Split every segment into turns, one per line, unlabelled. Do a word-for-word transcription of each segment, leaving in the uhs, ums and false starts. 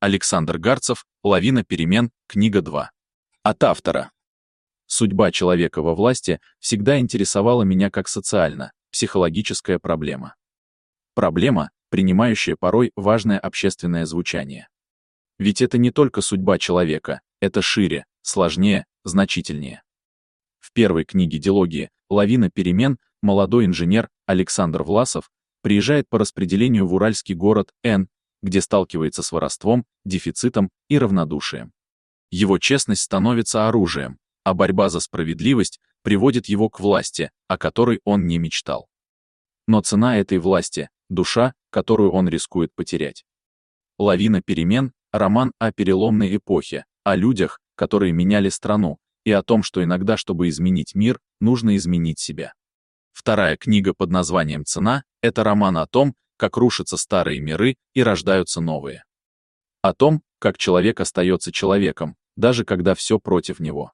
Александр Гарцев, «Лавина перемен», книга два. От автора. Судьба человека во власти всегда интересовала меня как социально-психологическая проблема. Проблема, принимающая порой важное общественное звучание. Ведь это не только судьба человека, это шире, сложнее, значительнее. В первой книге дилогии «Лавина перемен» молодой инженер Александр Власов приезжает по распределению в уральский город Н, где сталкивается с воровством, дефицитом и равнодушием. Его честность становится оружием, а борьба за справедливость приводит его к власти, о которой он не мечтал. Но цена этой власти – душа, которую он рискует потерять. «Лавина перемен» – роман о переломной эпохе, о людях, которые меняли страну, и о том, что иногда, чтобы изменить мир, нужно изменить себя. Вторая книга под названием «Цена» – это роман о том, как рушатся старые миры и рождаются новые. О том, как человек остается человеком, даже когда все против него.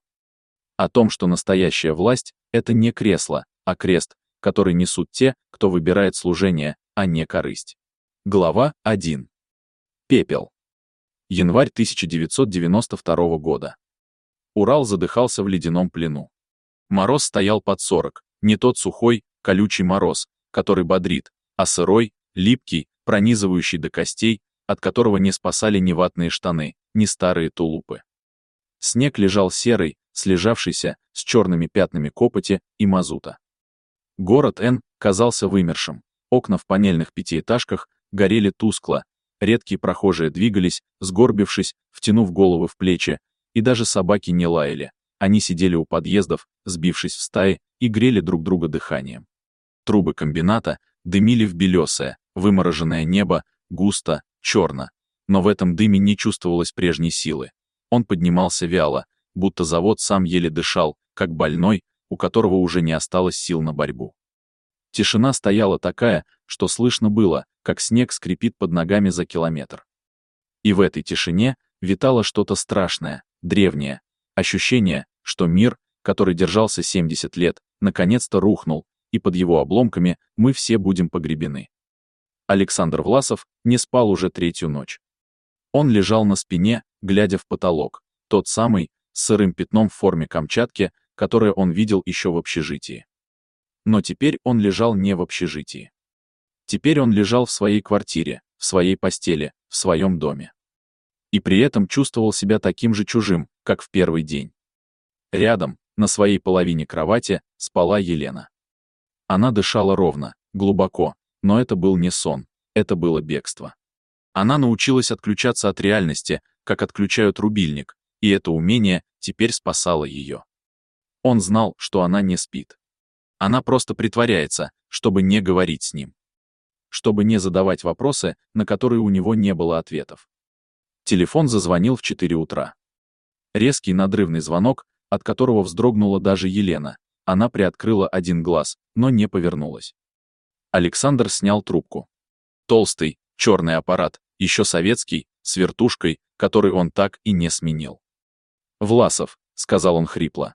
О том, что настоящая власть – это не кресло, а крест, который несут те, кто выбирает служение, а не корысть. Глава один. Пепел. Январь тысяча девятьсот девяносто второго года. Урал задыхался в ледяном плену. Мороз стоял под сорок, не тот сухой, колючий мороз, который бодрит, а сырой, липкий, пронизывающий до костей, от которого не спасали ни ватные штаны, ни старые тулупы. Снег лежал серый, слежавшийся, с черными пятнами копоти и мазута. Город Н казался вымершим, окна в панельных пятиэтажках горели тускло, редкие прохожие двигались, сгорбившись, втянув головы в плечи, и даже собаки не лаяли, они сидели у подъездов, сбившись в стаи, и грели друг друга дыханием. Трубы комбината дымили в белесое, вымороженное небо, густо, черно, но в этом дыме не чувствовалось прежней силы. Он поднимался вяло, будто завод сам еле дышал, как больной, у которого уже не осталось сил на борьбу. Тишина стояла такая, что слышно было, как снег скрипит под ногами за километр. И в этой тишине витало что-то страшное, древнее, ощущение, что мир, который держался семьдесят лет, наконец-то рухнул, и под его обломками мы все будем погребены. Александр Власов не спал уже третью ночь. Он лежал на спине, глядя в потолок, тот самый, с сырым пятном в форме Камчатки, которое он видел еще в общежитии. Но теперь он лежал не в общежитии. Теперь он лежал в своей квартире, в своей постели, в своем доме. И при этом чувствовал себя таким же чужим, как в первый день. Рядом, на своей половине кровати, спала Елена. Она дышала ровно, глубоко, но это был не сон, это было бегство. Она научилась отключаться от реальности, как отключают рубильник, и это умение теперь спасало ее. Он знал, что она не спит. Она просто притворяется, чтобы не говорить с ним. Чтобы не задавать вопросы, на которые у него не было ответов. Телефон зазвонил в четыре утра. Резкий надрывный звонок, от которого вздрогнула даже Елена. Она приоткрыла один глаз, но не повернулась. Александр снял трубку. Толстый, черный аппарат, еще советский, с вертушкой, который он так и не сменил. «Власов», — сказал он хрипло.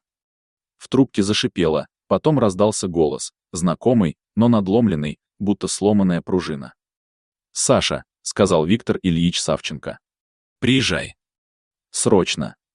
В трубке зашипело, потом раздался голос, знакомый, но надломленный, будто сломанная пружина. «Саша», — сказал Виктор Ильич Савченко. «Приезжай. Срочно».